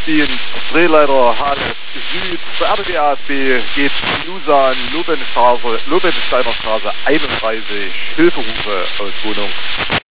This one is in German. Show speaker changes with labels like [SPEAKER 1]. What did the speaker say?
[SPEAKER 1] Schiffsdienst, Drehleiter HLF Süd, zur RWASB geht Nusan, Lobensteiner Straße 31, Hilferufe aus Wohnung